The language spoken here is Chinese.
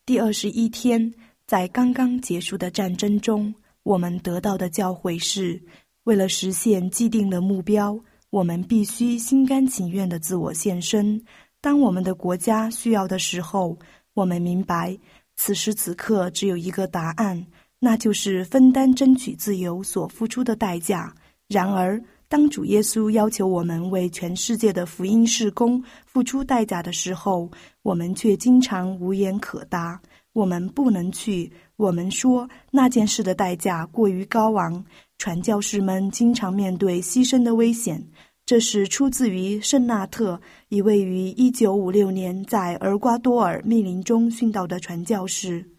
第21天，在刚刚结束的战争中，我们得到的教诲是，为了实现既定的目标，我们必须心甘情愿地自我献身。当我们的国家需要的时候，我们明白，此时此刻只有一个答案，那就是分担争取自由所付出的代价。然而，当主耶稣要求我们为全世界的福音事工付出代价的时候，我们却经常无言可答。我们不能去，我们说那件事的代价过于高昂。传教士们经常面对牺牲的危险。这是出自于圣纳特，一位于1956年在厄瓜多尔密林中殉道的传教士。